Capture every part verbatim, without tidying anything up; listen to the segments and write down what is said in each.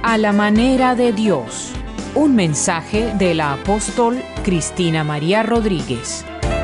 A la manera de Dios. Un mensaje de la apóstol Cristina María Rodríguez.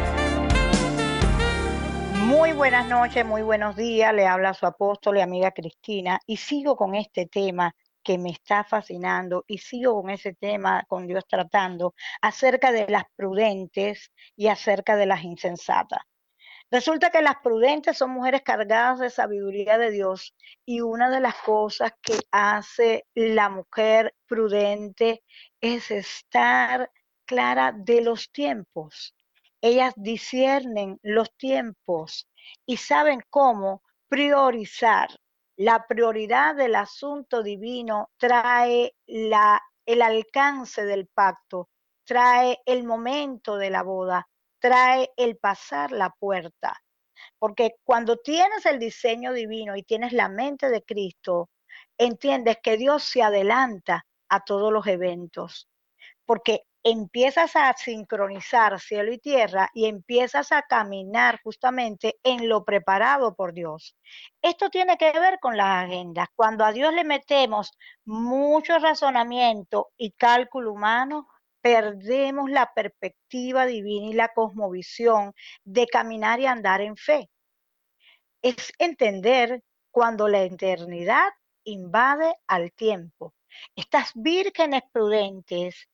Muy buenas noches, muy buenos días. Le habla su apóstol y amiga Cristina y sigo con este tema que me está fascinando y sigo con ese tema, con Dios tratando, acerca de las prudentes y acerca de las insensatas. Resulta que las prudentes son mujeres cargadas de sabiduría de Dios y una de las cosas que hace la mujer prudente es estar clara de los tiempos. Ellas disciernen los tiempos y saben cómo priorizar. La prioridad del asunto divino trae la, el alcance del pacto, trae el momento de la boda, trae el pasar la puerta. Porque cuando tienes el diseño divino y tienes la mente de Cristo, entiendes que Dios se adelanta a todos los eventos. Porque empiezas a sincronizar cielo y tierra y empiezas a caminar justamente en lo preparado por Dios. Esto tiene que ver con las agendas. Cuando a Dios le metemos mucho razonamiento y cálculo humano, perdemos la perspectiva divina y la cosmovisión de caminar y andar en fe. Es entender cuando la eternidad invade al tiempo. Estas vírgenes prudentes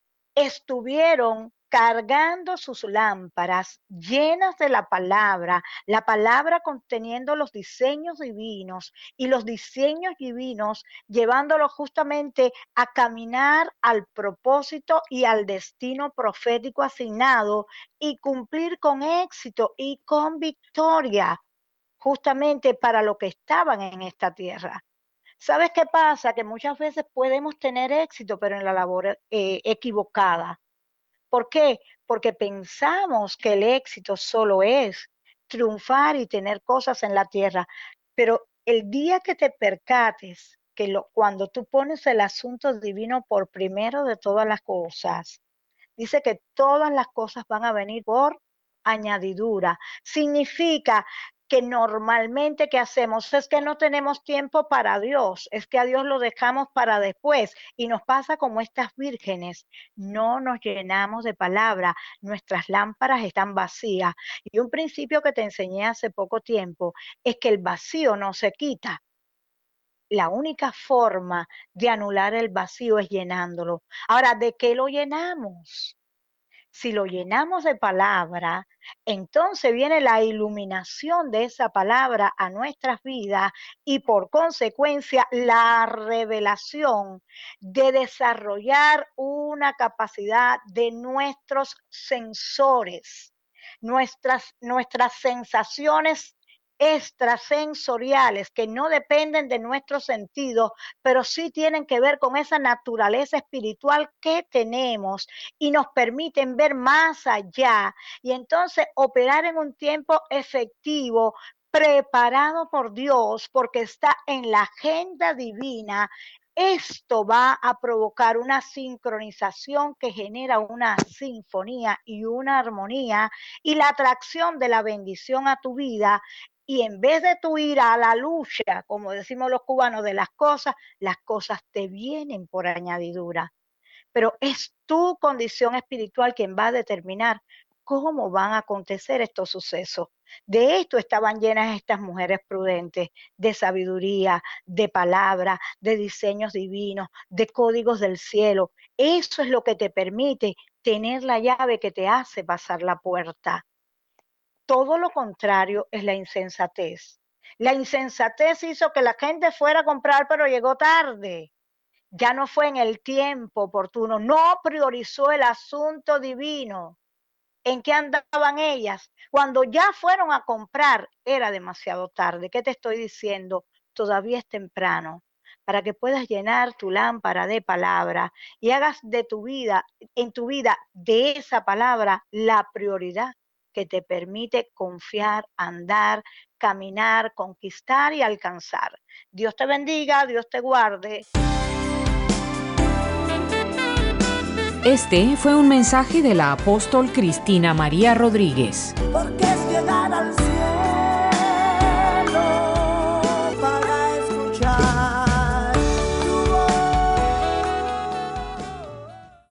estuvieron cargando sus lámparas llenas de la palabra, la palabra conteniendo los diseños divinos y los diseños divinos llevándolos justamente a caminar al propósito y al destino profético asignado y cumplir con éxito y con victoria justamente para lo que estaban en esta tierra. ¿Sabes qué pasa? Que muchas veces podemos tener éxito, pero en la labor eh, equivocada. ¿Por qué? Porque pensamos que el éxito solo es triunfar y tener cosas en la tierra. Pero el día que te percates que lo, cuando tú pones el asunto divino por primero de todas las cosas, dice que todas las cosas van a venir por añadidura. Significa que normalmente ¿qué hacemos? Es que no tenemos tiempo para Dios, es que a Dios lo dejamos para después y nos pasa como estas vírgenes, no nos llenamos de palabra, nuestras lámparas están vacías. Y un principio que te enseñé hace poco tiempo es que el vacío no se quita. La única forma de anular el vacío es llenándolo. Ahora, ¿de qué lo llenamos? Si lo llenamos de palabra, entonces viene la iluminación de esa palabra a nuestras vidas y por consecuencia la revelación de desarrollar una capacidad de nuestros sensores, nuestras, nuestras sensaciones extrasensoriales que no dependen de nuestros sentidos, pero sí tienen que ver con esa naturaleza espiritual que tenemos y nos permiten ver más allá y entonces operar en un tiempo efectivo, preparado por Dios, porque está en la agenda divina. Esto va a provocar una sincronización que genera una sinfonía y una armonía y la atracción de la bendición a tu vida. Y en vez de tú ir a la lucha, como decimos los cubanos, de las cosas, las cosas te vienen por añadidura. Pero es tu condición espiritual quien va a determinar cómo van a acontecer estos sucesos. De esto estaban llenas estas mujeres prudentes, de sabiduría, de palabra, de diseños divinos, de códigos del cielo. Eso es lo que te permite tener la llave que te hace pasar la puerta. Todo lo contrario es la insensatez. La insensatez hizo que la gente fuera a comprar, pero llegó tarde. Ya no fue en el tiempo oportuno, no priorizó el asunto divino. ¿En qué andaban ellas? Cuando ya fueron a comprar, era demasiado tarde. ¿Qué te estoy diciendo? Todavía es temprano para que puedas llenar tu lámpara de palabra y hagas de tu vida, en tu vida, de esa palabra, la prioridad que te permite confiar, andar, caminar, conquistar y alcanzar. Dios te bendiga, Dios te guarde. Este fue un mensaje de la apóstol Cristina María Rodríguez. Porque